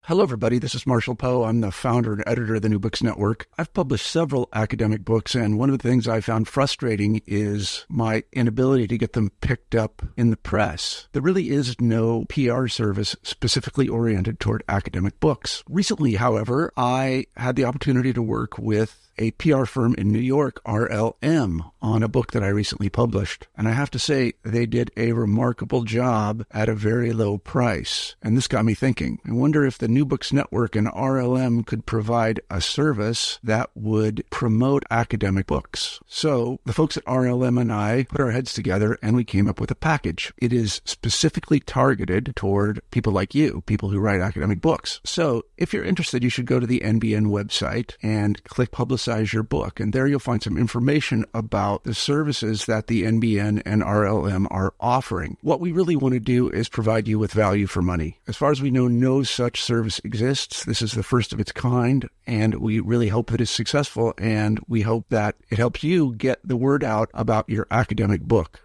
Hello, everybody. This is Marshall Poe. I'm the founder and editor of the New Books Network. I've published several academic books, and one of the things I found frustrating is my inability to get them picked up in the press. There really is no PR service specifically oriented toward academic books. Recently, however, I had the opportunity to work with a PR firm in New York, RLM, on a book that I recently published. And I have to say, they did a remarkable job at a very low price. And this got me thinking. I wonder if the New Books Network and RLM could provide a service that would promote academic books. So the folks at RLM and I put our heads together and we came up with a package. It is specifically targeted toward people like you, people who write academic books. So if you're interested, you should go to the NBN website and click Publicize Your Book. And there you'll find some information about the services that the NBN and RLM are offering. What we really want to do is provide you with value for money. As far as we know, no such service exists. This is the first of its kind, and we really hope that it's successful, and we hope that it helps you get the word out about your academic book.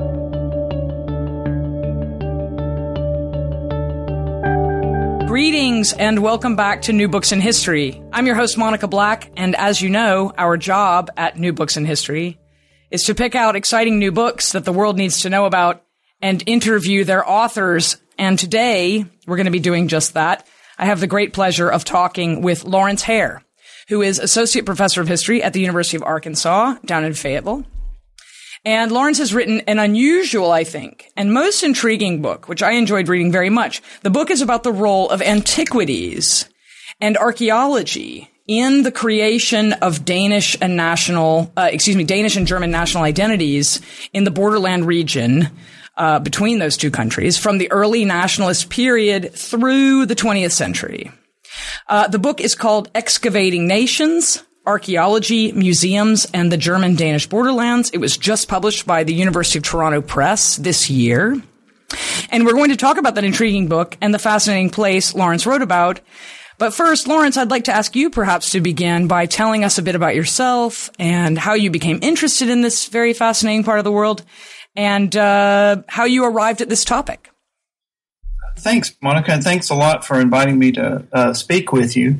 Greetings and welcome back to New Books in History. I'm your host, Monica Black, and as you know, our job at New Books in History is to pick out exciting new books that the world needs to know about and interview their authors. And today, we're going to be doing just that. I have the great pleasure of talking with Lawrence Hare, who is Associate Professor of History at the University of Arkansas down in Fayetteville. And Lawrence has written an unusual, I think, and most intriguing book, which I enjoyed reading very much. The book is about the role of antiquities and archaeology in the creation of Danish and German national identities in the borderland region between those two countries from the early nationalist period through the 20th century. The book is called Excavating Nations: Archaeology, Museums, and the German-Danish Borderlands. It was just published by the University of Toronto Press this year. And we're going to talk about that intriguing book and the fascinating place Lawrence wrote about. But first, Lawrence, I'd like to ask you perhaps to begin by telling us a bit about yourself and how you became interested in this very fascinating part of the world and how you arrived at this topic. Thanks, Monica, and thanks a lot for inviting me to speak with you.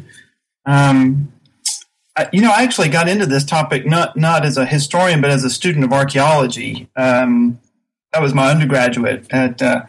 I actually got into this topic not as a historian, but as a student of archaeology. That was my undergraduate, I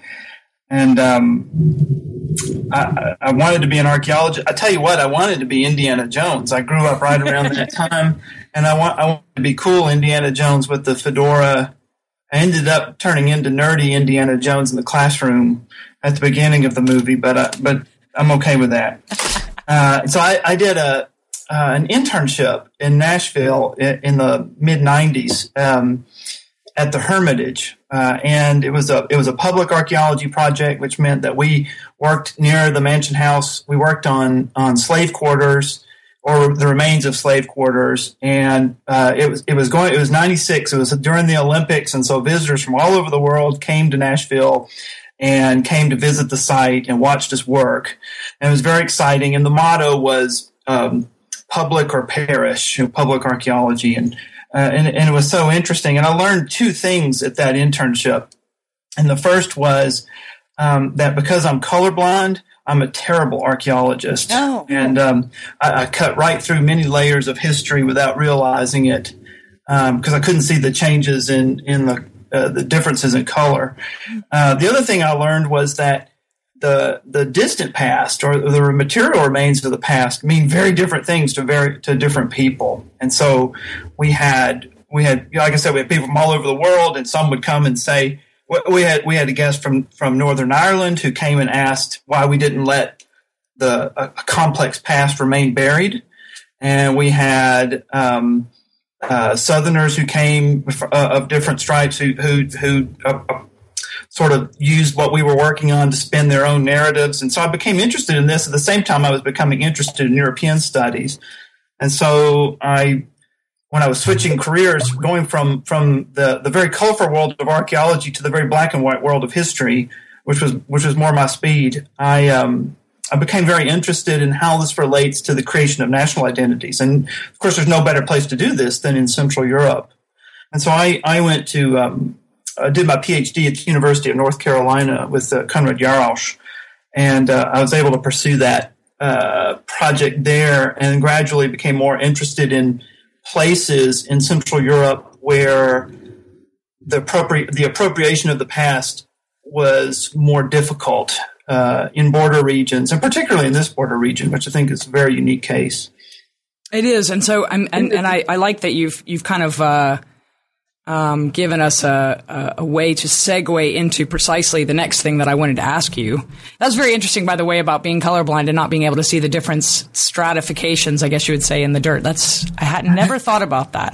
wanted to be an archaeologist. I tell you what, I wanted to be Indiana Jones. I grew up right around that time, and I wanted to be cool Indiana Jones with the fedora. I ended up turning into nerdy Indiana Jones in the classroom at the beginning of the movie, but I'm okay with that. So I did an internship in Nashville in the mid-90s at the Hermitage, and it was a public archaeology project, which meant that we worked near the Mansion House. We worked on slave quarters or the remains of slave quarters, and it was 96. It was during the Olympics, and so visitors from all over the world came to Nashville and came to visit the site and watched us work, and it was very exciting. And the motto was public or perish, public archaeology, and it was so interesting. And I learned two things at that internship. And the first was that because I'm colorblind, I'm a terrible archaeologist. Oh. And I cut right through many layers of history without realizing it because I couldn't see the changes in the differences in color. The other thing I learned was that the distant past or the material remains of the past mean very different things to different people. And so we had, like I said, we had people from all over the world, and some would come and say, we had a guest from Northern Ireland who came and asked why we didn't let a complex past remain buried. And we had Southerners who came of different stripes who sort of used what we were working on to spin their own narratives. And so I became interested in this at the same time I was becoming interested in European studies. And so when I was switching careers, going from the very colorful world of archaeology to the very black and white world of history, which was more my speed, I became very interested in how this relates to the creation of national identities. And of course, there's no better place to do this than in Central Europe. And so I went to did my PhD at the University of North Carolina with Konrad Jarosz, and I was able to pursue that project there, and gradually became more interested in places in Central Europe where the appropriation of the past was more difficult in border regions, and particularly in this border region, which I think is a very unique case. It is, and so I like that you've kind of given us a way to segue into precisely the next thing that I wanted to ask you. That's very interesting, by the way, about being colorblind and not being able to see the different stratifications, I guess you would say, in the dirt. I had never thought about that.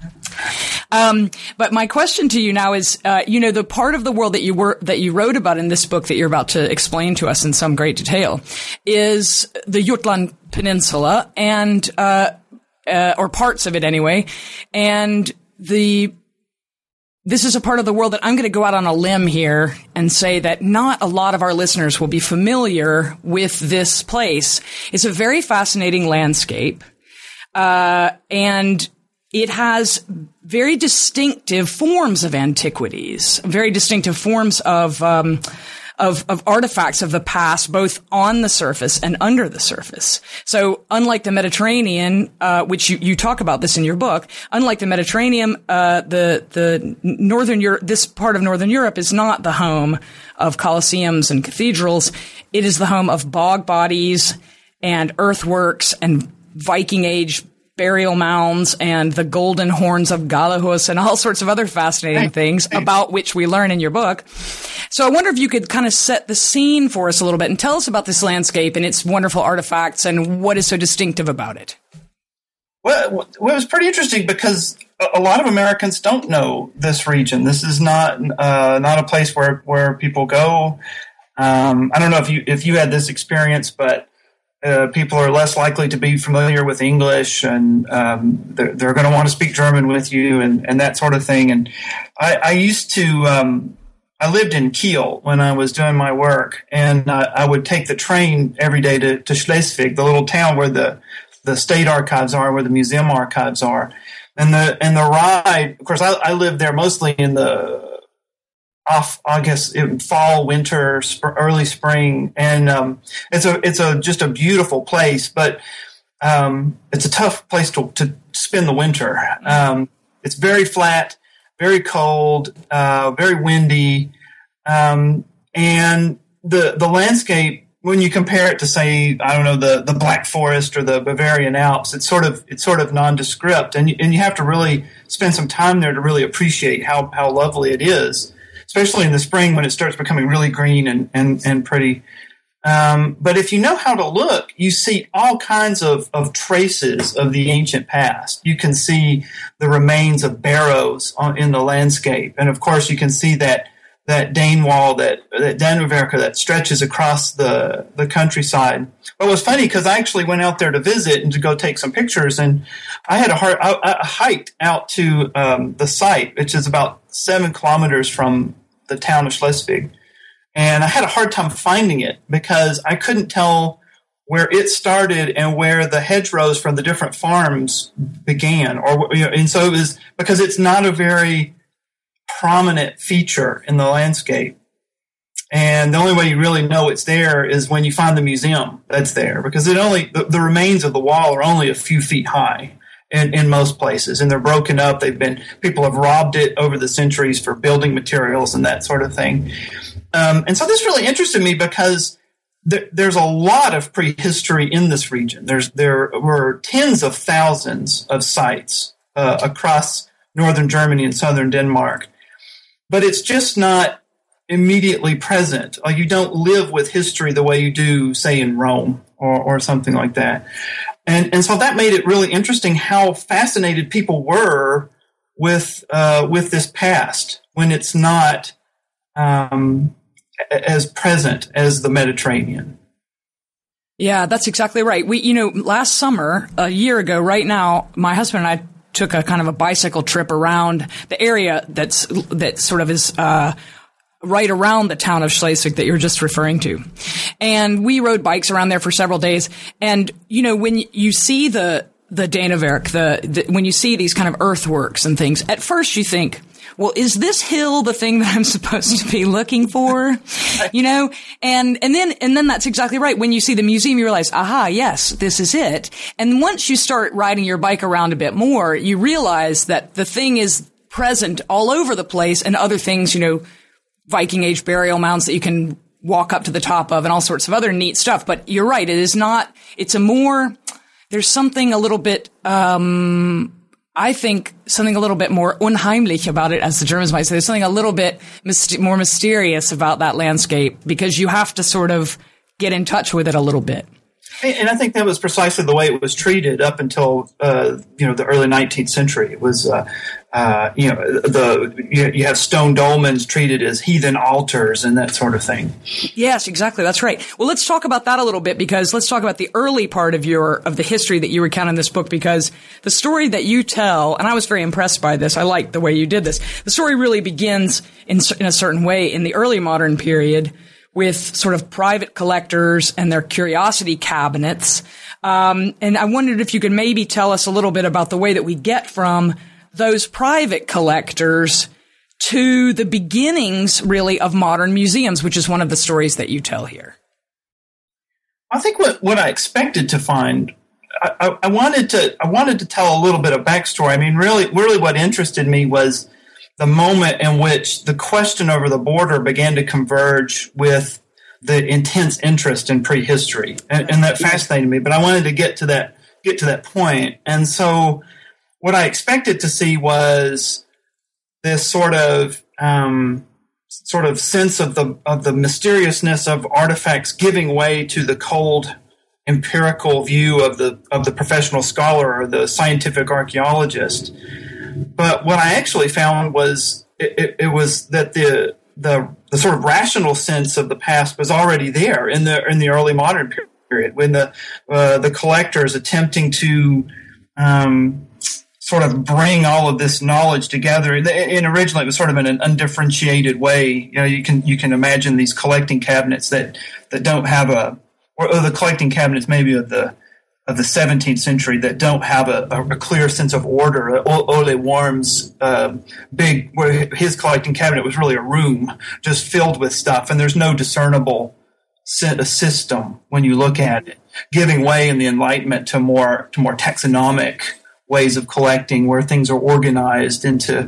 But my question to you now is, the part of the world that you wrote about in this book that you're about to explain to us in some great detail is the Jutland Peninsula and, or parts of it anyway. And this is a part of the world that I'm going to go out on a limb here and say that not a lot of our listeners will be familiar with this place. It's a very fascinating landscape. And it has very distinctive forms of antiquities, very distinctive forms of artifacts of the past, both on the surface and under the surface. So unlike the Mediterranean, which you talk about this in your book, unlike the Mediterranean, the Northern Europe, this part of Northern Europe is not the home of colosseums and cathedrals. It is the home of bog bodies and earthworks and Viking age burial mounds and the golden horns of Galahus and all sorts of other fascinating things about which we learn in your book. So I wonder if you could kind of set the scene for us a little bit and tell us about this landscape and its wonderful artifacts and what is so distinctive about it. Well, it was pretty interesting because a lot of Americans don't know this region. This is not a place where people go. I don't know if you had this experience, but people are less likely to be familiar with English, and they're going to want to speak German with you, and that sort of thing. And I used to I lived in Kiel when I was doing my work, and I would take the train every day to Schleswig, the little town where the state archives are, where the museum archives are, and the ride. Of course, I lived there mostly in the in fall, winter, early spring, and it's just a beautiful place, but it's a tough place to spend the winter. It's very flat, very cold, very windy, and the landscape, when you compare it to, say, I don't know, the Black Forest or the Bavarian Alps, it's sort of nondescript, and you have to really spend some time there to really appreciate how lovely it is, especially in the spring when it starts becoming really green and pretty. But if you know how to look, you see all kinds of traces of the ancient past. You can see the remains of barrows in the landscape. And of course, you can see that Dane wall, that Danewerke that stretches across the countryside. But it was funny because I actually went out there to visit and to go take some pictures, and I hiked out to the site, which is about 7 kilometers from the town of Schleswig. And I had a hard time finding it because I couldn't tell where it started and where the hedgerows from the different farms began. And so it was because it's not a very prominent feature in the landscape. And the only way you really know it's there is when you find the museum that's there, because the remains of the wall are only a few feet high in most places, and they're broken up. People have robbed it over the centuries for building materials and that sort of thing. And so this really interested me because there's a lot of prehistory in this region. There were tens of thousands of sites across northern Germany and southern Denmark, but it's just not immediately present. Like, you don't live with history the way you do, say, in Rome or something like that. And so that made it really interesting how fascinated people were with this past when it's not as present as the Mediterranean. Yeah, that's exactly right. Last summer, a year ago, right now, my husband and I took a kind of a bicycle trip around the area that sort of is right around the town of Schleswig that you're just referring to. And we rode bikes around there for several days. And, when you see the Danewerke, when you see these kind of earthworks and things, at first you think, well, is this hill the thing that I'm supposed to be looking for? You know, and then that's exactly right. When you see the museum, you realize, aha, yes, this is it. And once you start riding your bike around a bit more, you realize that the thing is present all over the place, and other things, you know, Viking age burial mounds that you can walk up to the top of and all sorts of other neat stuff. But you're right. It is not, there's something a little bit, I think something a little bit more unheimlich about it, as the Germans might say. There's something a little bit more mysterious about that landscape, because you have to sort of get in touch with it a little bit. And I think that was precisely the way it was treated up until the early 19th century. It was you have stone dolmens treated as heathen altars and that sort of thing. Yes, exactly. That's right. Well, let's talk about that a little bit, because let's talk about the early part of the history that you recount in this book, because the story that you tell, and I was very impressed by this. I liked the way you did this. The story really begins in a certain way in the early modern period, with sort of private collectors and their curiosity cabinets. And I wondered if you could maybe tell us a little bit about the way that we get from those private collectors to the beginnings, really, of modern museums, which is one of the stories that you tell here. I think what I expected to find, I wanted to tell a little bit of backstory. I mean, really what interested me was the moment in which the question over the border began to converge with the intense interest in prehistory, and that fascinated me. But I wanted to get to that point, and so what I expected to see was this sort of sense of the mysteriousness of artifacts giving way to the cold empirical view of the professional scholar or the scientific archaeologist. But what I actually found was it was that the sort of rational sense of the past was already there in the early modern period, when the collectors attempting to sort of bring all of this knowledge together. And originally it was sort of in an undifferentiated way. You know, you can imagine these collecting cabinets that don't have or the collecting cabinets maybe of the 17th century that don't have a clear sense of order. Ole Worm's where his collecting cabinet was really a room just filled with stuff, and there's no discernible system when you look at it, giving way in the Enlightenment to more taxonomic ways of collecting, where things are organized into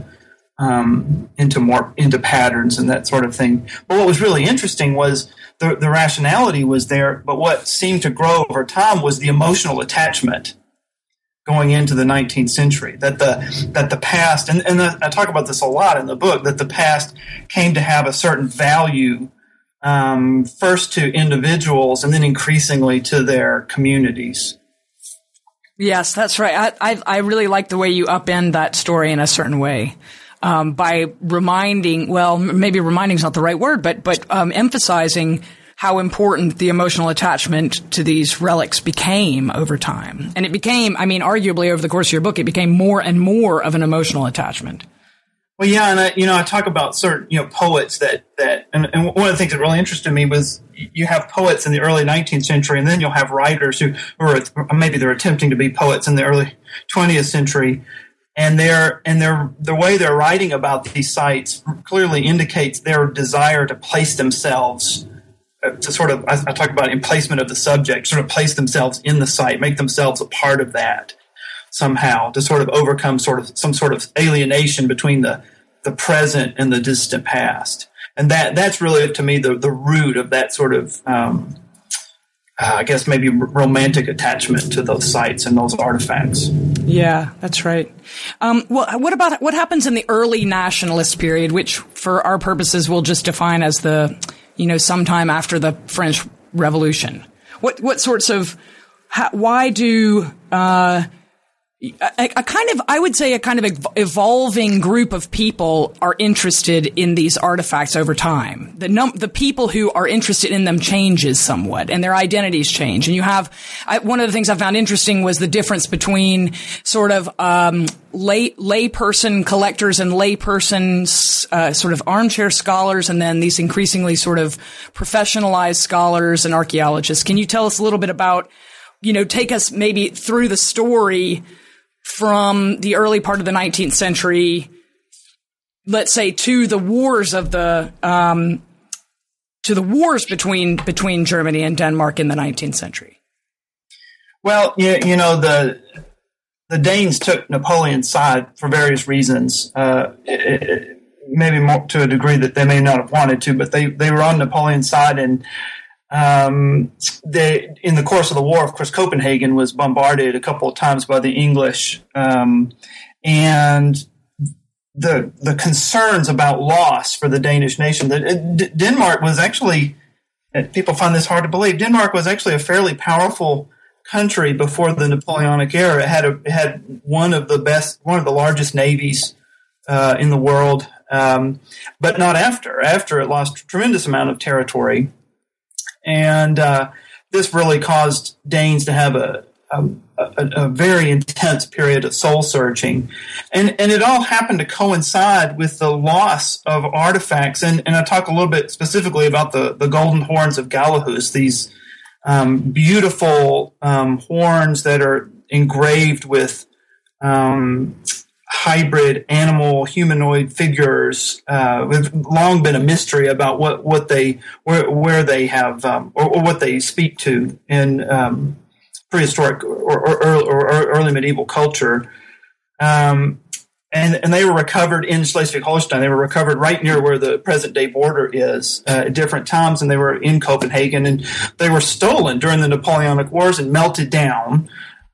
patterns and that sort of thing. But what was really interesting was the rationality was there, but what seemed to grow over time was the emotional attachment going into the 19th century. That the past, and I talk about this a lot in the book, that the past came to have a certain value, first to individuals and then increasingly to their communities. Yes, that's right. I really like the way you upend that story in a certain way. By reminding, well, maybe reminding is not the right word, but emphasizing how important the emotional attachment to these relics became over time. And it became, I mean, arguably over the course of your book, it became more and more of an emotional attachment. Well, yeah, and I talk about certain, poets that and one of the things that really interested me was you have poets in the early 19th century, and then you'll have writers who are maybe they're attempting to be poets in the early 20th century. And the way they're writing about these sites clearly indicates their desire to place themselves, to sort of, I talk about emplacement of the subject, sort of place themselves in the site, make themselves a part of that somehow, to sort of overcome some sort of alienation between the present and the distant past. And that's really, to me, the root of that sort of, I guess maybe romantic attachment to those sites and those artifacts. Yeah, that's right. Well, what happens in the early nationalist period, which for our purposes we'll just define as sometime after the French Revolution? What sorts of, why do, I would say a kind of evolving group of people are interested in these artifacts over time. The people who are interested in them changes somewhat, and their identities change. And you have, one of the things I found interesting was the difference between sort of, layperson collectors and laypersons, sort of armchair scholars, and then these increasingly sort of professionalized scholars and archaeologists. Can you tell us a little bit about, take us maybe through the story from the early part of the 19th century let's say, to the wars of between Germany and Denmark in the 19th century? Well, the Danes took Napoleon's side for various reasons. Maybe more to a degree that they may not have wanted to, but they were on Napoleon's side, and in the course of the war, of course, Copenhagen was bombarded a couple of times by the English, and the concerns about loss for the Danish nation. That Denmark was actually, people find this hard to believe, Denmark was actually a fairly powerful country before the Napoleonic era. It had one of the largest navies in the world, but not after. After it lost a tremendous amount of territory, and this really caused Danes to have a very intense period of soul searching, and it all happened to coincide with the loss of artifacts. And I talk a little bit specifically about the golden horns of Galahus, these beautiful horns that are engraved with hybrid animal humanoid figures. It's long been a mystery about where they have or what they speak to in prehistoric or early medieval culture. And they were recovered in Schleswig-Holstein. They were recovered right near where the present-day border is at different times, and they were in Copenhagen. And they were stolen during the Napoleonic Wars and melted down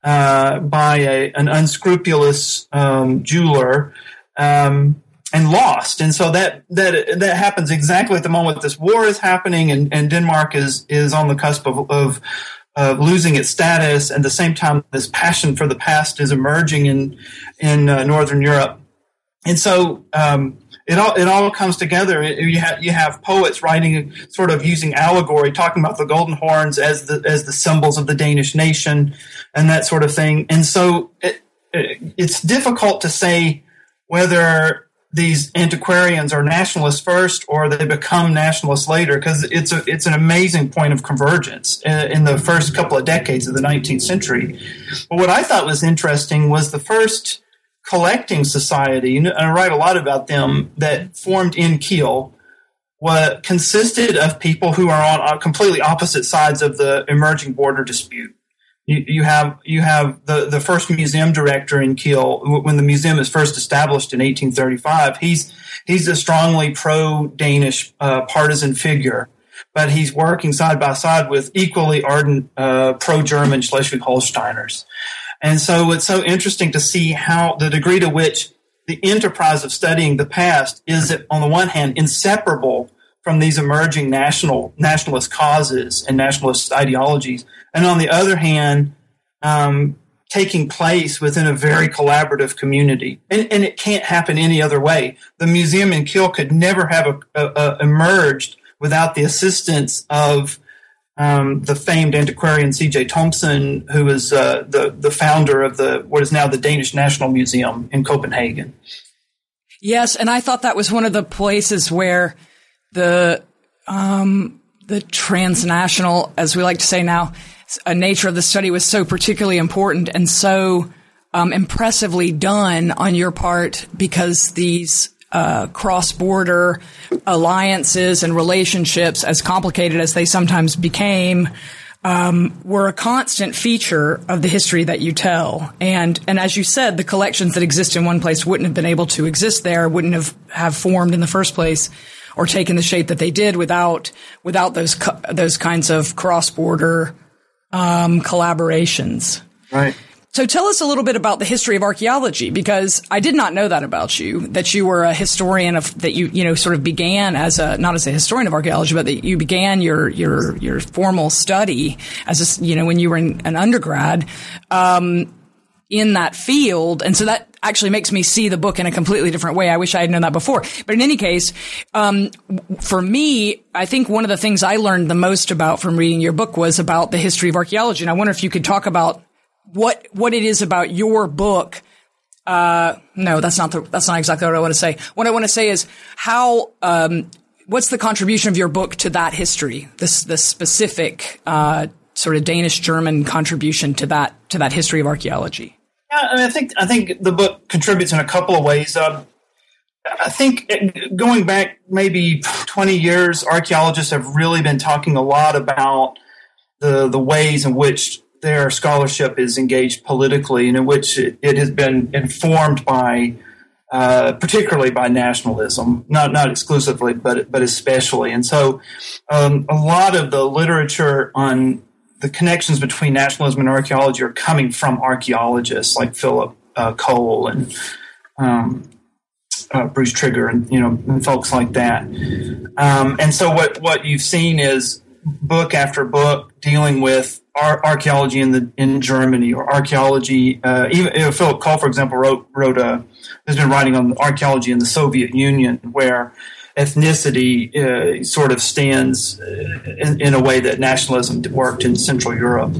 by an unscrupulous jeweler and lost. And so that happens exactly at the moment this war is happening, and Denmark is on the cusp of losing its status. At the same time, this passion for the past is emerging in Northern Europe, and so it all comes together. You have poets writing, sort of using allegory, talking about the golden horns as the symbols of the Danish nation and that sort of thing. And so it's difficult to say whether these antiquarians are nationalists first or they become nationalists later, because it's an amazing point of convergence in the first couple of decades of the 19th century. But what I thought was interesting was the first collecting society, and I write a lot about them, that formed in Kiel, what consisted of people who are on completely opposite sides of the emerging border dispute. You have the first museum director in Kiel. When the museum is first established in 1835, he's a strongly pro-Danish partisan figure, but he's working side by side with equally ardent pro-German Schleswig-Holsteiners. And so it's so interesting to see how the degree to which the enterprise of studying the past is, on the one hand, inseparable from these emerging nationalist causes and nationalist ideologies, and on the other hand, taking place within a very collaborative community. And it can't happen any other way. The museum in Kiel could never have emerged without the assistance of the famed antiquarian C.J. Thomsen, who is the founder of what is now the Danish National Museum in Copenhagen. Yes, and I thought that was one of the places where the transnational, as we like to say now, nature of the study was so particularly important and so impressively done on your part, because these cross-border alliances and relationships, as complicated as they sometimes became, were a constant feature of the history that you tell. And as you said, the collections that exist in one place wouldn't have been able to exist there, wouldn't have formed in the first place or taken the shape that they did without those kinds of cross-border collaborations. Right. So tell us a little bit about the history of archaeology, because I did not know that about you, that you were a historian that you sort of began not as a historian of archaeology, but that you began your formal study as when you were an undergrad, in that field. And so that actually makes me see the book in a completely different way. I wish I had known that before. But in any case, for me, I think one of the things I learned the most about from reading your book was about the history of archaeology. And I wonder if you could talk about what it is about your book. No, that's not exactly what I want to say. What I want to say is how, what's the contribution of your book to that history? This specific, sort of Danish-German contribution to that history of archaeology. Yeah, I mean, I think the book contributes in a couple of ways. I think going back maybe 20 years, archaeologists have really been talking a lot about the ways in which their scholarship is engaged politically and in which it has been informed by, particularly by nationalism, not exclusively, but especially. And so a lot of the literature on the connections between nationalism and archaeology are coming from archaeologists like Philip Cole and Bruce Trigger and folks like that. And so what you've seen is book after book dealing with archaeology in Germany or archaeology. Even Philip Cole, for example, has been writing on archaeology in the Soviet Union, where ethnicity sort of stands in a way that nationalism worked in Central Europe.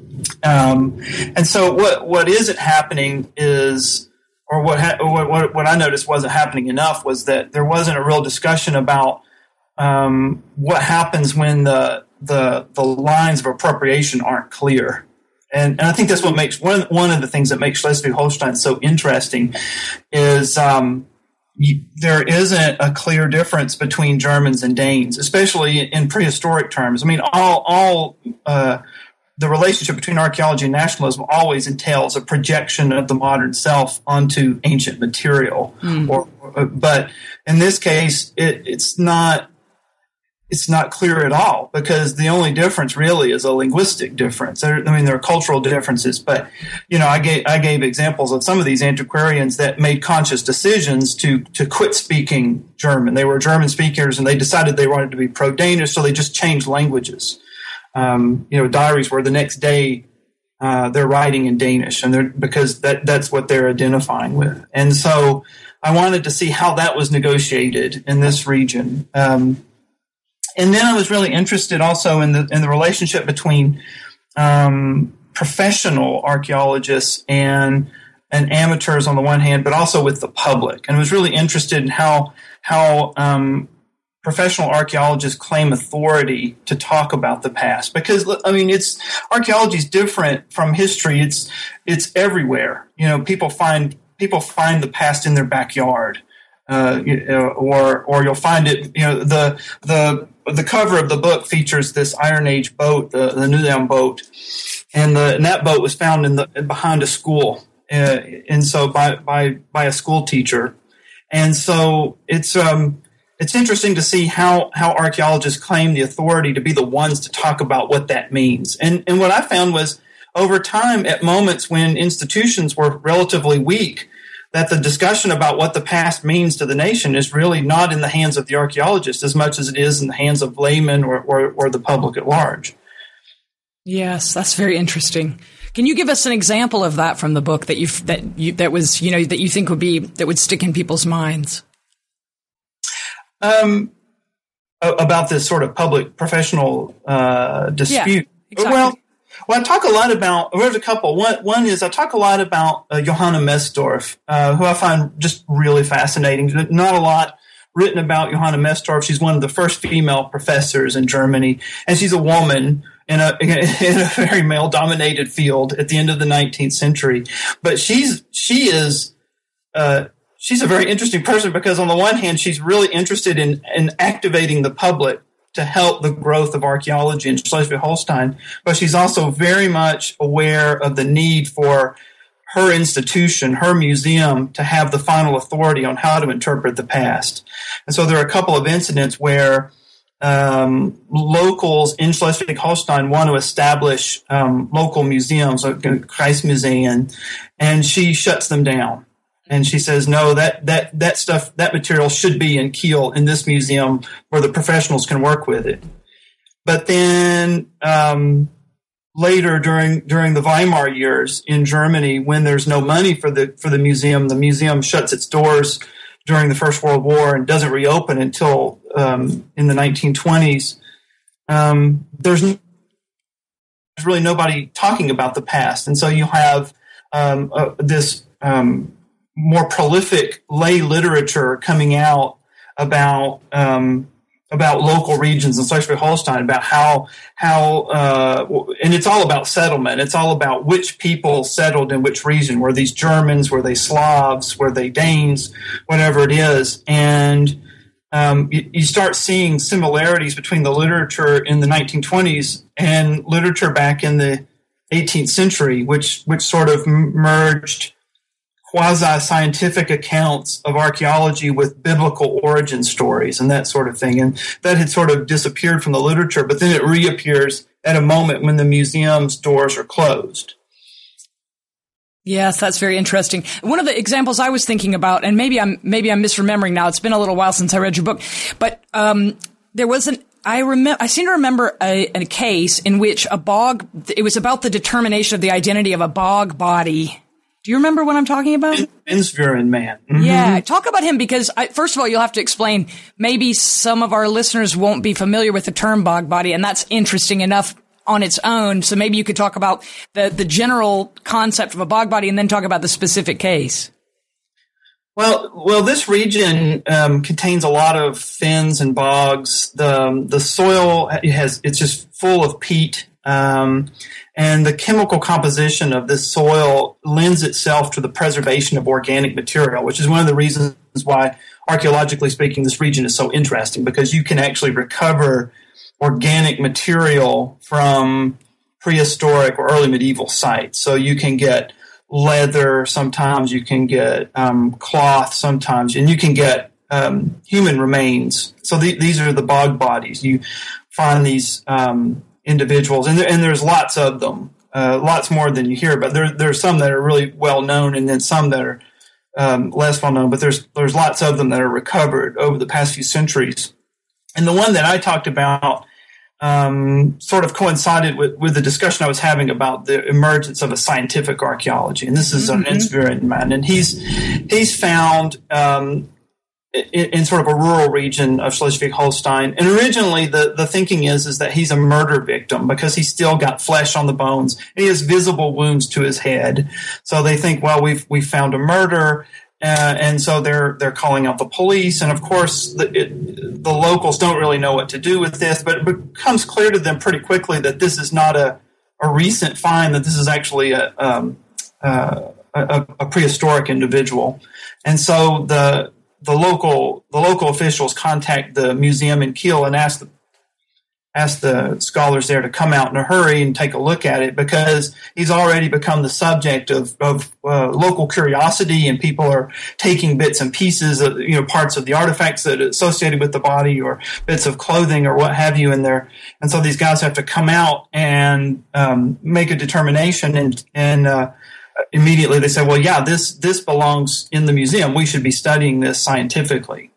And so what isn't happening is, or what I noticed wasn't happening enough, was that there wasn't a real discussion about what happens when the lines of appropriation aren't clear. And I think that's what makes one of the things that makes Schleswig-Holstein so interesting is there isn't a clear difference between Germans and Danes, especially in prehistoric terms. I mean, all the relationship between archaeology and nationalism always entails a projection of the modern self onto ancient material. But in this case, it's not clear at all, because the only difference really is a linguistic difference. There are cultural differences, but I gave examples of some of these antiquarians that made conscious decisions to quit speaking German. They were German speakers, and they decided they wanted to be pro-Danish, so they just changed languages. Diaries where the next day they're writing in Danish, and because that's what they're identifying with. And so I wanted to see how that was negotiated in this region. And then I was really interested also in the relationship between professional archaeologists and amateurs on the one hand, but also with the public. And I was really interested in how professional archaeologists claim authority to talk about the past, because archaeology is different from history. It's everywhere. People find the past in their backyard, or you'll find it. The cover of the book features this Iron Age boat, the Nudam boat, and that boat was found behind a school, and so by a school teacher, and so it's interesting to see how archaeologists claim the authority to be the ones to talk about what that means. And what I found was, over time, at moments when institutions were relatively weak, that the discussion about what the past means to the nation is really not in the hands of the archaeologist as much as it is in the hands of laymen or the public at large. Yes, that's very interesting. Can you give us an example of that from the book that you think would stick in people's minds? About this sort of public professional dispute. Yeah, exactly. Well, I talk a lot about, there's a couple. One is I talk a lot about Johanna Mesdorf, who I find just really fascinating. Not a lot written about Johanna Mesdorf. She's one of the first female professors in Germany, and she's a woman in a very male-dominated field at the end of the 19th century. But she's a very interesting person, because on the one hand, she's really interested in activating the public to help the growth of archaeology in Schleswig-Holstein, but she's also very much aware of the need for her institution, her museum, to have the final authority on how to interpret the past. And so there are a couple of incidents where locals in Schleswig-Holstein want to establish local museums, like Kreismuseen, and she shuts them down. And she says, no, that stuff, that material should be in Kiel in this museum where the professionals can work with it. But then later during the Weimar years in Germany, when there's no money for the museum shuts its doors during the First World War and doesn't reopen until in the 1920s. There's really nobody talking about the past. And so you have this more prolific lay literature coming out about about local regions in Schleswig-Holstein, about how and it's all about settlement. It's all about which people settled in which region. Were these Germans? Were they Slavs? Were they Danes? Whatever it is. And you start seeing similarities between the literature in the 1920s and literature back in the 18th century, which sort of merged quasi-scientific accounts of archaeology with biblical origin stories and that sort of thing. And that had sort of disappeared from the literature, but then it reappears at a moment when the museum's doors are closed. Yes, that's very interesting. One of the examples I was thinking about, and maybe I'm misremembering now, it's been a little while since I read your book, but there was I seem to remember a case in which it was about the determination of the identity of a bog body. Do you remember what I'm talking about? Binsvuren man. Mm-hmm. Yeah, talk about him, because first of all, you'll have to explain. Maybe some of our listeners won't be familiar with the term bog body, and that's interesting enough on its own. So maybe you could talk about the general concept of a bog body and then talk about the specific case. Well, this region contains a lot of fens and bogs. The soil it's just full of peat. And the chemical composition of this soil lends itself to the preservation of organic material, which is one of the reasons why, archaeologically speaking, this region is so interesting, because you can actually recover organic material from prehistoric or early medieval sites. So you can get leather, sometimes you can get cloth, sometimes, and you can get human remains. So these are the bog bodies. You find these individuals, and there's lots of them, lots more than you hear. But there's some that are really well known, and then some that are less well known. But there's lots of them that are recovered over the past few centuries. And the one that I talked about sort of coincided with the discussion I was having about the emergence of a scientific archaeology. And this is an Binsvuren man, and he's found in sort of a rural region of Schleswig-Holstein. And originally the thinking is that he's a murder victim, because he's still got flesh on the bones. He has visible wounds to his head. So they think, well, we've found a murder. And so they're calling out the police. And of course, the locals don't really know what to do with this, but it becomes clear to them pretty quickly that this is not a recent find, that this is actually a prehistoric individual. And so the local officials contact the museum in Kiel and ask the scholars there to come out in a hurry and take a look at it, because he's already become the subject of local curiosity, and people are taking bits and pieces of, parts of the artifacts that are associated with the body, or bits of clothing or what have you in there. And so these guys have to come out and make a determination, and immediately they say, well, yeah, this belongs in the museum. We should be studying this scientifically.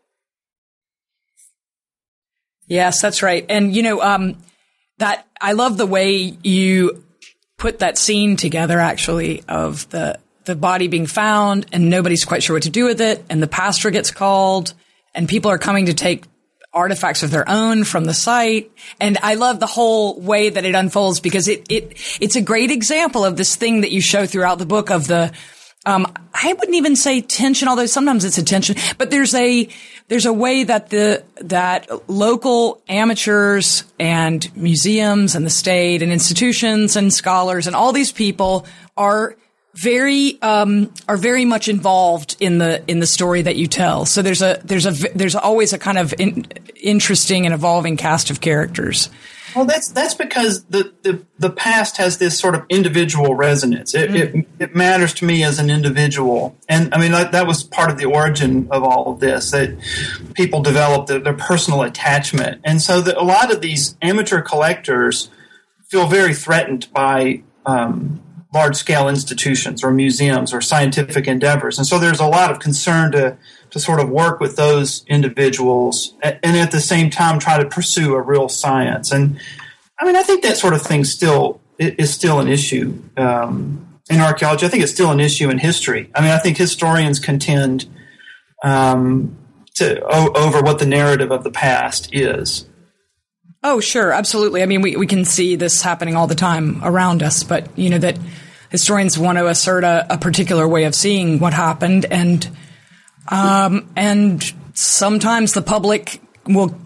Yes, that's right. And, that I love the way you put that scene together, actually, of the body being found and nobody's quite sure what to do with it. And the pastor gets called and people are coming to take artifacts of their own from the site. And I love the whole way that it unfolds, because it's a great example of this thing that you show throughout the book of the, I wouldn't even say tension, although sometimes it's a tension, but there's a way that that local amateurs and museums and the state and institutions and scholars and all these people are very much involved in the story that you tell. So there's always a kind of interesting and evolving cast of characters. Well, that's because the past has this sort of individual resonance. It matters to me as an individual, and I mean that was part of the origin of all of this. That people developed their personal attachment, and so a lot of these amateur collectors feel very threatened by large-scale institutions or museums or scientific endeavors, and so there's a lot of concern to sort of work with those individuals and at the same time try to pursue a real science. And I mean, I think that sort of thing is still an issue in archaeology. I think it's still an issue in history. I mean, I think historians contend over what the narrative of the past is. Oh, sure. Absolutely. I mean, we can see this happening all the time around us, but that historians want to assert a particular way of seeing what happened, and sometimes the public will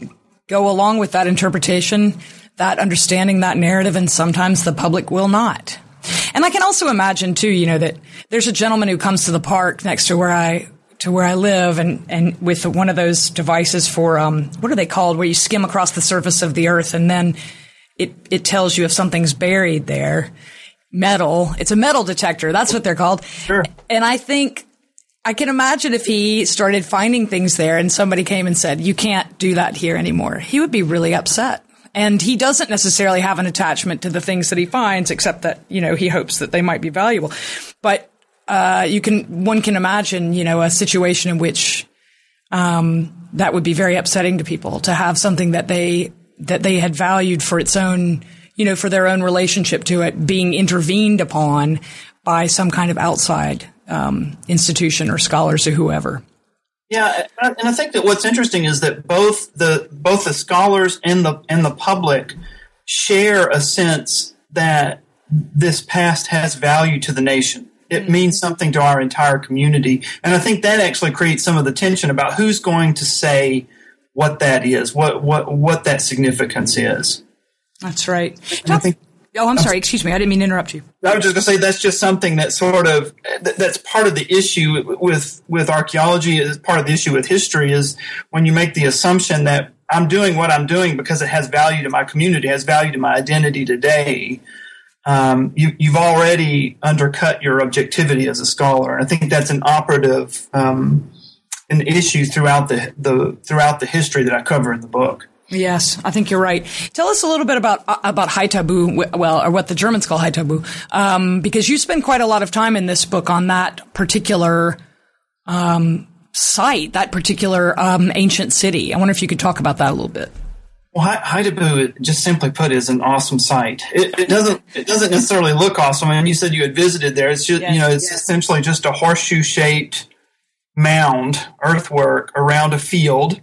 go along with that interpretation, that understanding, that narrative, and sometimes the public will not. And I can also imagine too, that there's a gentleman who comes to the park next to where I live and with one of those devices for, what are they called, where you skim across the surface of the earth and then it tells you if something's buried there. Metal. It's a metal detector. That's what they're called. Sure. And I think I can imagine if he started finding things there and somebody came and said, you can't do that here anymore, he would be really upset. And he doesn't necessarily have an attachment to the things that he finds, except that, he hopes that they might be valuable. But one can imagine, a situation in which that would be very upsetting to people, to have something that they had valued for its own, for their own relationship to it, being intervened upon by some kind of outside institution or scholars or whoever. Yeah, and I think that what's interesting is that both the scholars and the public share a sense that this past has value to the nation. It means something to our entire community, and I think that actually creates some of the tension about who's going to say what that is, what that significance is. That's right. I'm sorry. Excuse me. I didn't mean to interrupt you. I was just going to say that's just something that that's part of the issue with archaeology, is part of the issue with history, is when you make the assumption that I'm doing what I'm doing because it has value to my community, has value to my identity today. You've already undercut your objectivity as a scholar. And I think that's an operative an issue throughout the history that I cover in the book. Yes, I think you're right. Tell us a little bit about Haithabu, or what the Germans call Haithabu, because you spend quite a lot of time in this book on that particular site, that particular ancient city. I wonder if you could talk about that a little bit. Well, Haithabu, just simply put, is an awesome site. It doesn't necessarily look awesome. I mean, you said you had visited there. It's just essentially just a horseshoe-shaped mound, earthwork around a field.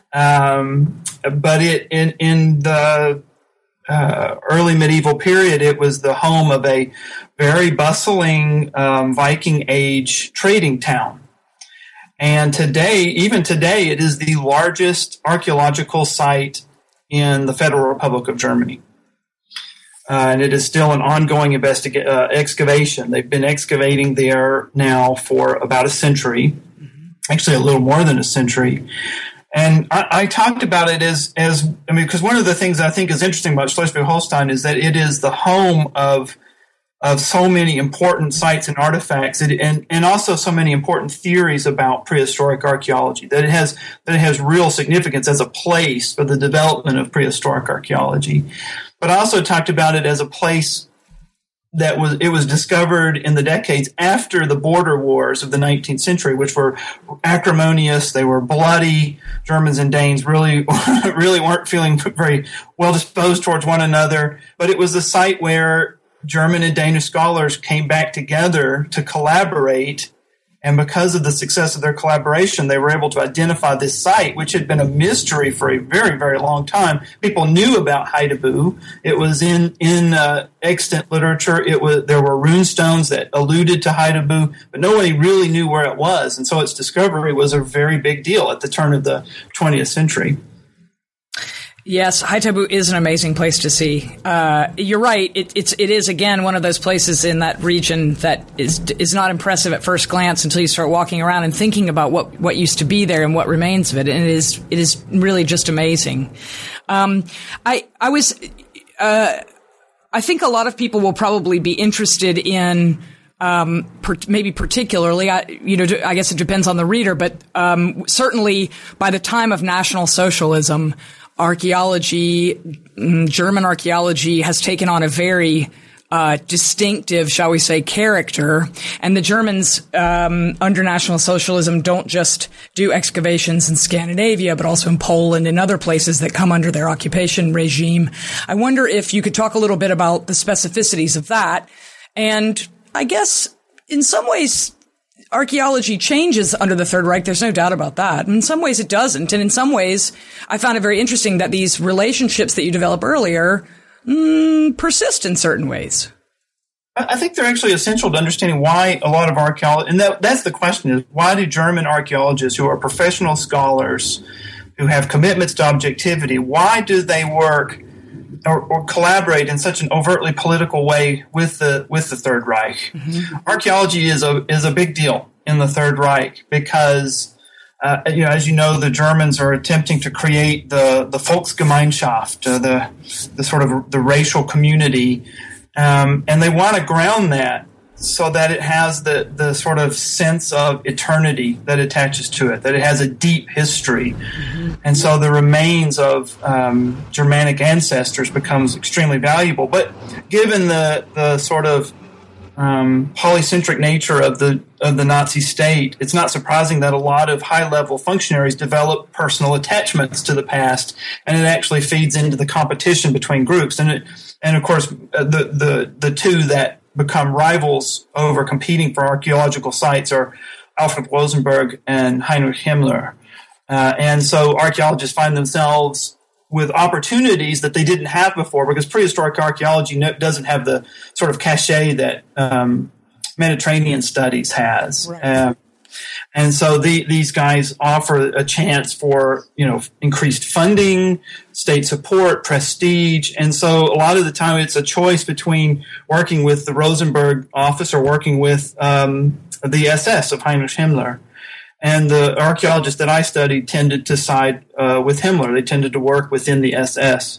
But in the early medieval period, it was the home of a very bustling Viking Age trading town. And even today, it is the largest archaeological site in the Federal Republic of Germany. And it is still an ongoing excavation. They've been excavating there now for about a century, actually a little more than a century. And I talked about it because one of the things I think is interesting about Schleswig-Holstein is that it is the home of so many important sites and artifacts, and also so many important theories about prehistoric archaeology, that it has real significance as a place for the development of prehistoric archaeology. But I also talked about it as a place that was discovered in the decades after the border wars of the 19th century, which were acrimonious. They were bloody. Germans and Danes really weren't feeling very well disposed towards one another. But it was the site where German and Danish scholars came back together to collaborate. And because of the success of their collaboration, they were able to identify this site, which had been a mystery for a very, very long time. People knew about Haithabu. It was in extant literature. There were rune stones that alluded to Haithabu, but nobody really knew where it was. And so its discovery was a very big deal at the turn of the 20th century. Yes, Haithabu is an amazing place to see. You're right. It is again one of those places in that region that is not impressive at first glance until you start walking around and thinking about what used to be there and what remains of it. And it is really just amazing. I think a lot of people will probably be interested in maybe particularly, I guess it depends on the reader, but certainly by the time of National Socialism, German archaeology has taken on a very distinctive, shall we say, character. And the Germans, under National Socialism, don't just do excavations in Scandinavia, but also in Poland and other places that come under their occupation regime. I wonder if you could talk a little bit about the specificities of that. And I guess in some ways, archaeology changes under the Third Reich. There's no doubt about that. In some ways it doesn't. And in some ways, I found it very interesting that these relationships that you developed earlier persist in certain ways. I think they're actually essential to understanding why a lot of archaeology, and that's the question, is why do German archaeologists who are professional scholars, who have commitments to objectivity, why do they work or collaborate in such an overtly political way with the Third Reich? Mm-hmm. Archaeology is a big deal in the Third Reich because, as you know, the Germans are attempting to create the Volksgemeinschaft, the sort of the racial community, and they want to ground that so that it has the sort of sense of eternity that attaches to it, that it has a deep history. Mm-hmm. And so the remains of Germanic ancestors becomes extremely valuable. But given the sort of polycentric nature of the Nazi state, it's not surprising that a lot of high-level functionaries develop personal attachments to the past, and it actually feeds into the competition between groups. And of course, the two that become rivals over competing for archaeological sites are Alfred Rosenberg and Heinrich Himmler. And so archaeologists find themselves with opportunities that they didn't have before because prehistoric archaeology doesn't have the sort of cachet that Mediterranean studies has. Right. And so these guys offer a chance for, increased funding, state support, prestige. And so a lot of the time it's a choice between working with the Rosenberg office or working with the SS of Heinrich Himmler. And the archaeologists that I studied tended to side with Himmler. They tended to work within the SS.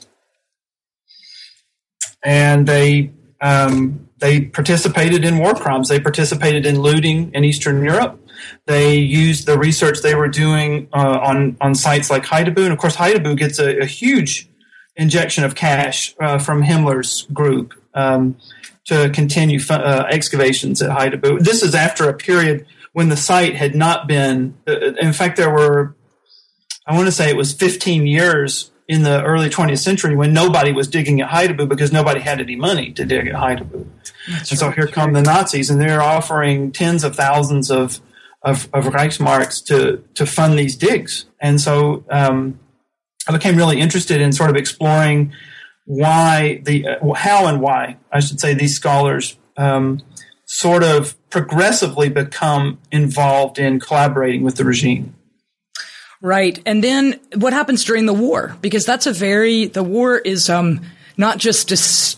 And they participated in war crimes. They participated in looting in Eastern Europe. They used the research they were doing on sites like Haithabu. And, of course, Haithabu gets a huge injection of cash from Himmler's group to continue excavations at Haithabu. This is after a period when the site had not been in fact, there were, I want to say it was 15 years in the early 20th century when nobody was digging at Haithabu because nobody had any money to dig at Haithabu. And so here come the Nazis, and they're offering tens of thousands of Reichsmarks to fund these digs. And so I became really interested in sort of exploring how and why, I should say, these scholars sort of progressively become involved in collaborating with the regime. Right. And then what happens during the war? Because that's the war is not just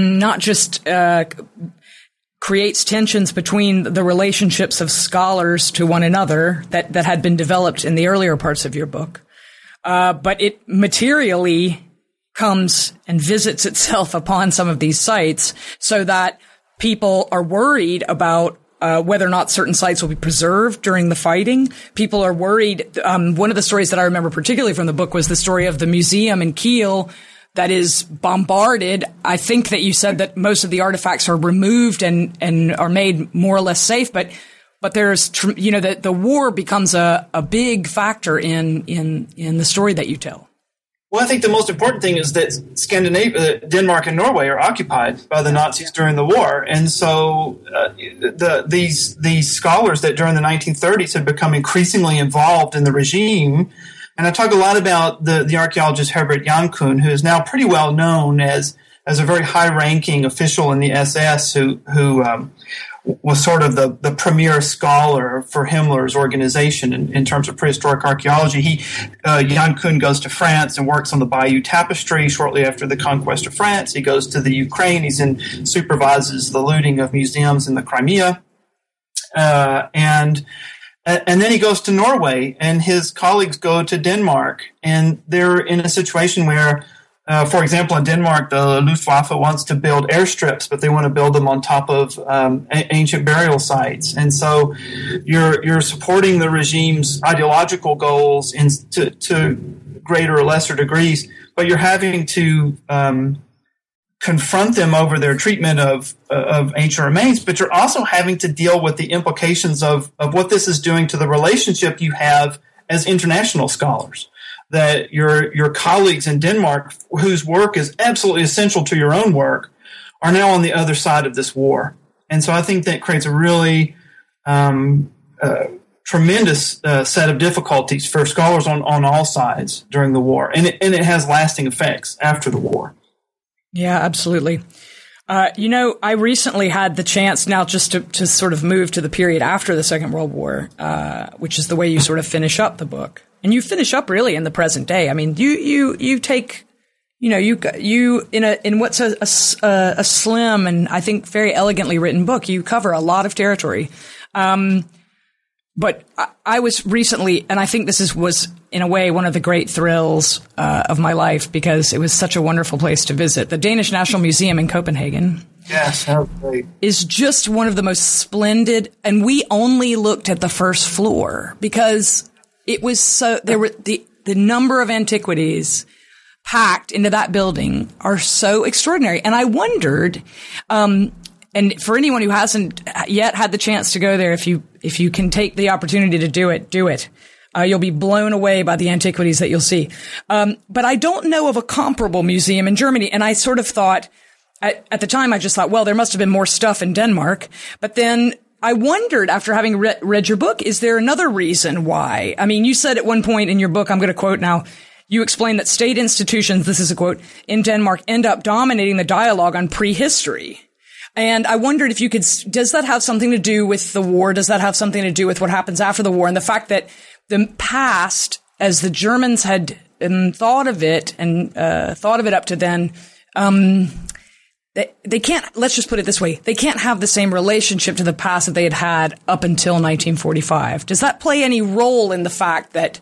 creates tensions between the relationships of scholars to one another that had been developed in the earlier parts of your book, but it materially comes and visits itself upon some of these sites so that people are worried about whether or not certain sites will be preserved during the fighting. People are worried. One of the stories that I remember particularly from the book was the story of the museum in Kiel that is bombarded. I think that you said that most of the artifacts are removed and are made more or less safe, but there's, the war becomes a big factor in the story that you tell. Well, I think the most important thing is that Scandinavia, Denmark and Norway are occupied by the Nazis during the war. And so these scholars that during the 1930s had become increasingly involved in the regime, and I talk a lot about the archaeologist Herbert Jankuhn, who is now pretty well known as a very high-ranking official in the SS who was sort of the premier scholar for Himmler's organization in terms of prehistoric archaeology. Jankuhn goes to France and works on the Bayeux Tapestry shortly after the conquest of France. He goes to the Ukraine. He supervises the looting of museums in the Crimea. And then he goes to Norway, and his colleagues go to Denmark. And they're in a situation where, for example, in Denmark, the Luftwaffe wants to build airstrips, but they want to build them on top of ancient burial sites. And so you're supporting the regime's ideological goals to greater or lesser degrees, but you're having to confront them over their treatment of ancient remains, but you're also having to deal with the implications of what this is doing to the relationship you have as international scholars. That your colleagues in Denmark, whose work is absolutely essential to your own work, are now on the other side of this war. And so I think that creates a really tremendous set of difficulties for scholars on all sides during the war. And it has lasting effects after the war. Yeah, absolutely. I recently had the chance now just to sort of move to the period after the Second World War, which is the way you sort of finish up the book. and you finish up really in the present day. I mean, you take, in what's a slim and I think very elegantly written book, you cover a lot of territory. But I was recently, and I think this was in a way one of the great thrills of my life because it was such a wonderful place to visit. The Danish National Museum in Copenhagen. Yes, that was great. Is just one of the most splendid, and we only looked at the first floor because it was so, there were the number of antiquities packed into that building are so extraordinary. And I wondered, and for anyone who hasn't yet had the chance to go there, if you can take the opportunity to do it, do it. You'll be blown away by the antiquities that you'll see. But I don't know of a comparable museum in Germany. And I sort of thought, at the time, I just thought, well, there must have been more stuff in Denmark. But then I wondered, after having read your book, is there another reason why? I mean, you said at one point in your book, I'm going to quote now, you explain that state institutions, this is a quote, in Denmark end up dominating the dialogue on prehistory. And I wondered if you could, does that have something to do with the war? Does that have something to do with what happens after the war? And the fact that the past, as the Germans had thought of it up to then, they can't, let's just put it this way, they can't have the same relationship to the past that they had up until 1945. Does that play any role in the fact that,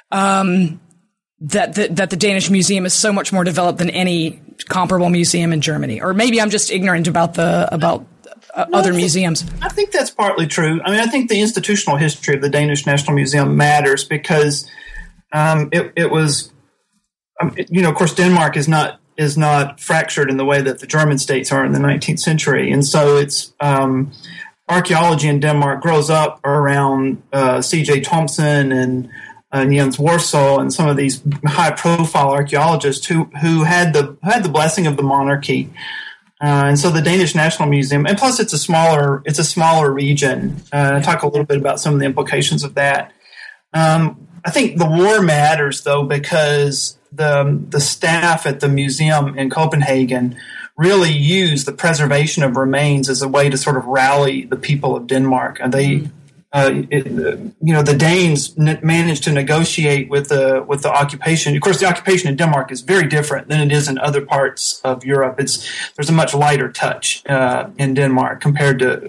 that the Danish museum is so much more developed than any comparable museum in Germany? Or maybe I'm just ignorant about other museums. I think that's partly true. I mean, I think the institutional history of the Danish National Museum matters because it was, of course, Denmark is not fractured in the way that the German states are in the 19th century. And so it's archaeology in Denmark grows up around C.J. Thompson and Jens Warsaw and some of these high-profile archaeologists who had the blessing of the monarchy, and so the Danish National Museum, and plus it's a smaller region. I talk a little bit about some of the implications of that. I think the war matters though because the staff at the museum in Copenhagen really used the preservation of remains as a way to sort of rally the people of Denmark, and they. The Danes managed to negotiate with the occupation. Of course, the occupation in Denmark is very different than it is in other parts of Europe. There's a much lighter touch in Denmark compared to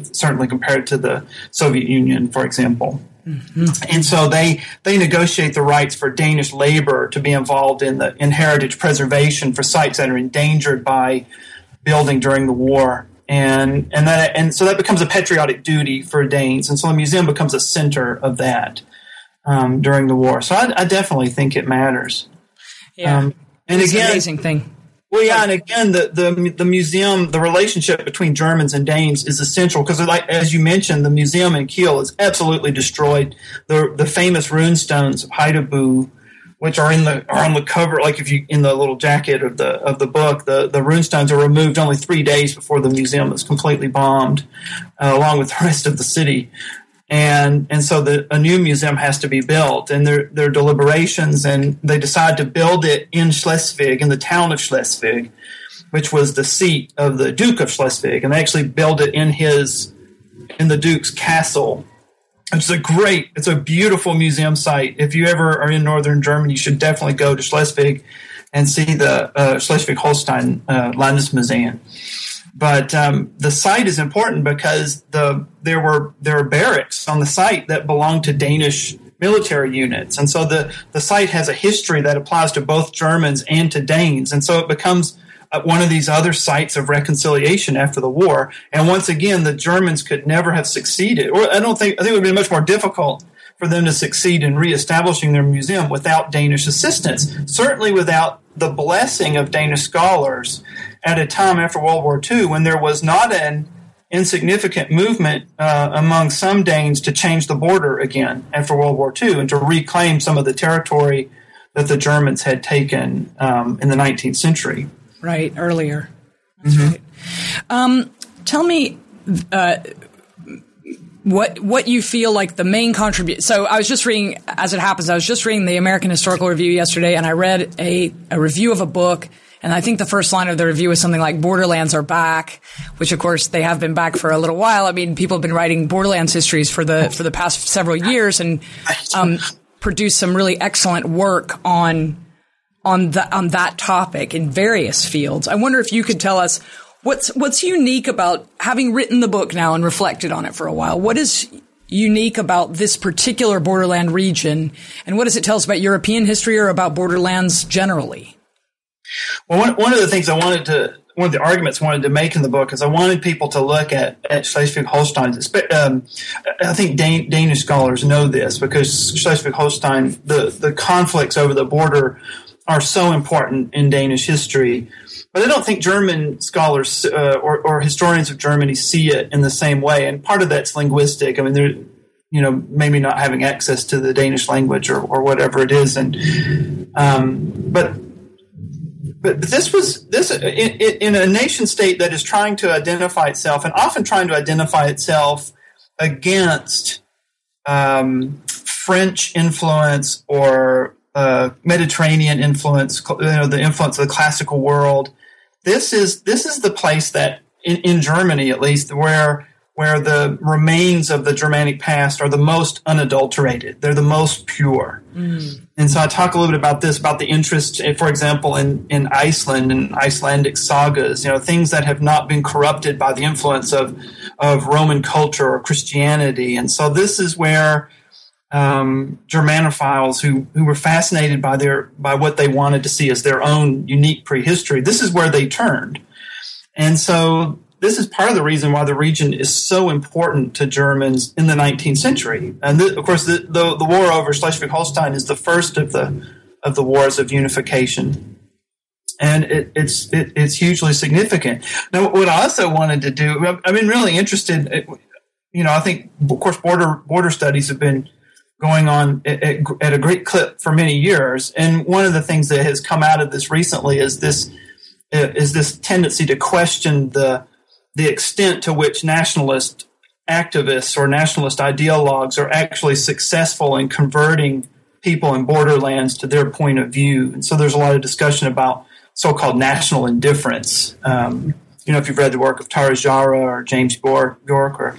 the Soviet Union, for example. Mm-hmm. And so they negotiate the rights for Danish labor to be involved in heritage preservation for sites that are endangered by building during the war. And so that becomes a patriotic duty for Danes, and so the museum becomes a center of that during the war. So I definitely think it matters. Yeah, and it's again, an amazing thing. Well, yeah, and again, the museum, the relationship between Germans and Danes is essential because, like as you mentioned, the museum in Kiel is absolutely destroyed. The famous runestones of Heidebu, which are on the cover, like if you in the little jacket of the book, the runestones are removed only 3 days before the museum is completely bombed, along with the rest of the city, and so a new museum has to be built, and there are deliberations, and they decide to build it in Schleswig, in the town of Schleswig, which was the seat of the Duke of Schleswig, and they actually build it in the Duke's castle. It's a beautiful museum site. If you ever are in northern Germany, you should definitely go to Schleswig and see the Schleswig-Holstein Landesmuseum. But the site is important because there are barracks on the site that belong to Danish military units, and so the site has a history that applies to both Germans and to Danes, and so it becomes one of these other sites of reconciliation after the war. And once again, the Germans could never have succeeded, or I think it would be much more difficult for them to succeed in reestablishing their museum without Danish assistance, certainly without the blessing of Danish scholars at a time after World War II when there was not an insignificant movement among some Danes to change the border again after World War II and to reclaim some of the territory that the Germans had taken in the 19th century. Right, earlier. That's right. Tell me what you feel like the main contribution. So I was just reading, as it happens, the American Historical Review yesterday, and I read a review of a book, and I think the first line of the review was something like "Borderlands are back," which of course they have been back for a little while. I mean, people have been writing Borderlands histories for the past several years, and produced some really excellent work on that topic in various fields. I wonder if you could tell us what's unique about having written the book now and reflected on it for a while. What is unique about this particular borderland region, and what does it tell us about European history or about borderlands generally? Well, one of the things one of the arguments I wanted to make in the book is I wanted people to look at Schleswig-Holstein. I think Danish scholars know this because Schleswig-Holstein, the conflicts over the border are so important in Danish history. But I don't think German scholars or historians of Germany see it in the same way. And part of that's linguistic. I mean, they're, maybe not having access to the Danish language or whatever it is. But this was in a nation state that is trying to identify itself and often trying to identify itself against French influence or Mediterranean influence, the influence of the classical world. This is the place that in Germany, at least, where the remains of the Germanic past are the most unadulterated. They're the most pure. Mm. And so I talk a little bit about this, about the interest, for example, in Iceland and Icelandic sagas, things that have not been corrupted by the influence of Roman culture or Christianity. And so this is where Germanophiles who were fascinated by what they wanted to see as their own unique prehistory, this is where they turned. And so this is part of the reason why the region is so important to Germans in the 19th century. And of course, the war over Schleswig-Holstein is the first of the wars of unification, and it's hugely significant. Now, what I also wanted to do, I've been really interested. I think, of course, border studies have been going on at a great clip for many years, and one of the things that has come out of this recently is this tendency to question the extent to which nationalist activists or nationalist ideologues are actually successful in converting people in borderlands to their point of view. And so there's a lot of discussion about so-called national indifference. If you've read the work of Tara Jara or James Bjork, but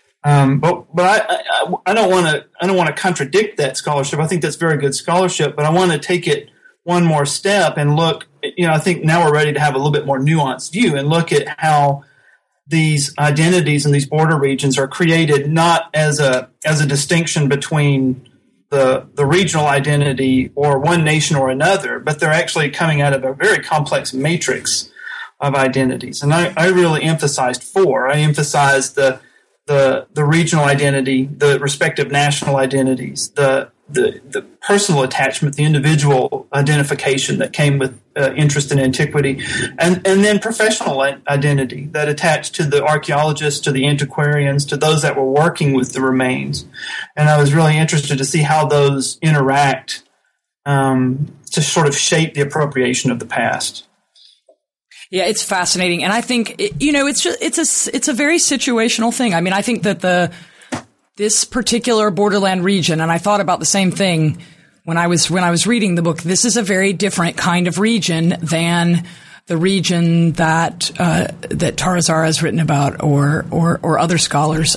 I don't want to contradict that scholarship. I think that's very good scholarship, but I want to take it one more step and look. I think now we're ready to have a little bit more nuanced view and look at how these identities in these border regions are created not as a distinction between the regional identity or one nation or another, but they're actually coming out of a very complex matrix of identities. And I really emphasized four. I emphasized the regional identity, the respective national identities, the personal attachment, the individual identification that came with interest in antiquity, and then professional identity that attached to the archaeologists, to the antiquarians, to those that were working with the remains. And I was really interested to see how those interact to sort of shape the appropriation of the past. Yeah, it's fascinating, and I think it's a very situational thing. I mean, I think that this particular borderland region, and I thought about the same thing when I was reading the book. This is a very different kind of region than the region that Tara Jara has written about, or other scholars.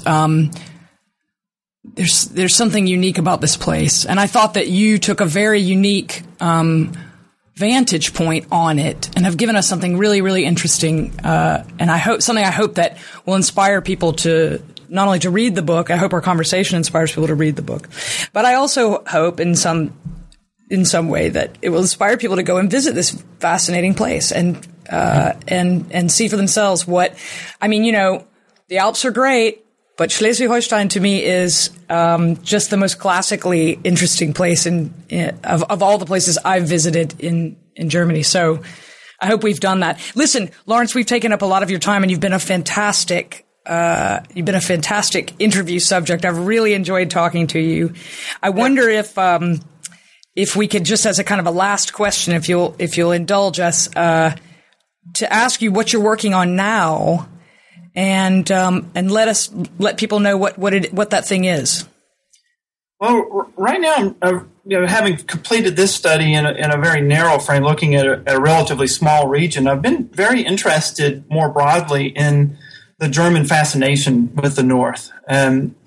There's something unique about this place, and I thought that you took a very unique vantage point on it and have given us something really, really interesting. And I hope that will inspire people to not only to read the book. I hope our conversation inspires people to read the book, but I also hope in some way that it will inspire people to go and visit this fascinating place and see for themselves what, the Alps are great, but Schleswig-Holstein to me is just the most classically interesting place of all the places I've visited in Germany. So I hope we've done that. Listen, Lawrence, we've taken up a lot of your time, and you've been a fantastic interview subject. I've really enjoyed talking to you. I wonder if we could, just as a kind of a last question, if you'll indulge us, to ask you what you're working on now, and let people know what that thing is. Well, right now, having completed this study in a very narrow frame, looking at a relatively small region, I've been very interested more broadly in the German fascination with the North. And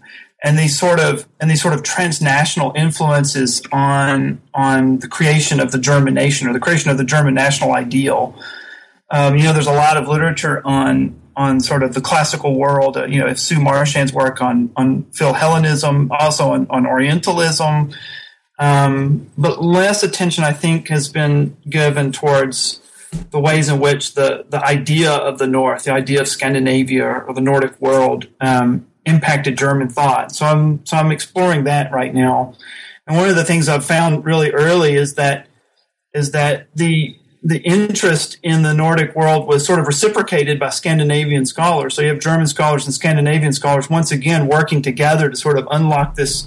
and these sort of transnational influences on the creation of the German nation, or the creation of the German national ideal. There's a lot of literature on sort of the classical world. Sue Marchand's work on Philhellenism, also on Orientalism, but less attention, I think, has been given towards the ways in which the idea of the North, the idea of Scandinavia or the Nordic world, impacted German thought. So I'm exploring that right now. And one of the things I've found really early is that the interest in the Nordic world was sort of reciprocated by Scandinavian scholars. So you have German scholars and Scandinavian scholars once again working together to sort of unlock this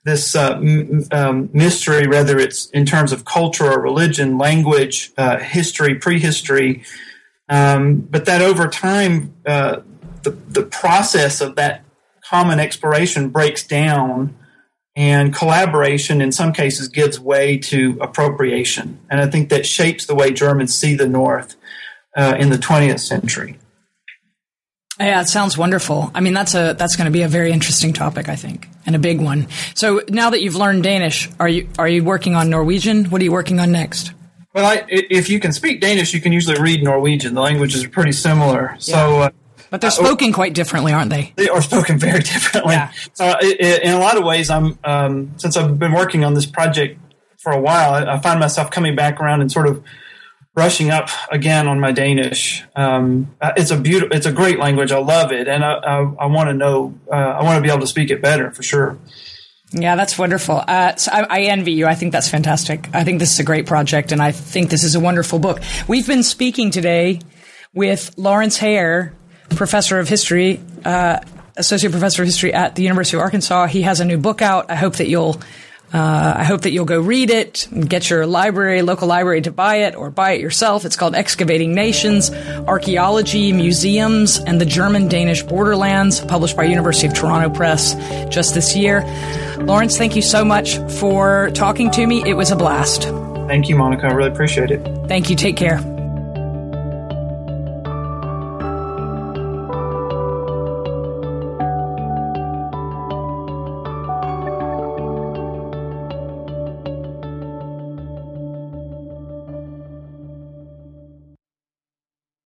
mystery, whether it's in terms of culture or religion, language, history, prehistory, but that over time, the process of that common exploration breaks down, and collaboration in some cases gives way to appropriation. And I think that shapes the way Germans see the North in the 20th century. Yeah, it sounds wonderful. I mean, that's going to be a very interesting topic, I think, and a big one. So now that you've learned Danish, are you working on Norwegian? What are you working on next? Well, if you can speak Danish, you can usually read Norwegian. The languages are pretty similar. Yeah. So, but they're spoken quite differently, aren't they? They are spoken very differently. Yeah. So, in a lot of ways, since I've been working on this project for a while, I find myself coming back around and sort of brushing up again on my Danish. It's a great language. I love it, and I want to know. I want to be able to speak it better for sure. Yeah, that's wonderful. So I envy you. I think that's fantastic. I think this is a great project, and I think this is a wonderful book. We've been speaking today with Lawrence Hare, professor of history, associate professor of history at the University of Arkansas. He has a new book out. I hope that you'll go read it and get your local library to buy it, or buy it yourself. It's called Excavating Nations, Archaeology, Museums, and the German-Danish Borderlands, published by University of Toronto Press just this year. Lawrence, thank you so much for talking to me. It was a blast. Thank you, Monica. I really appreciate it. Thank you. Take care.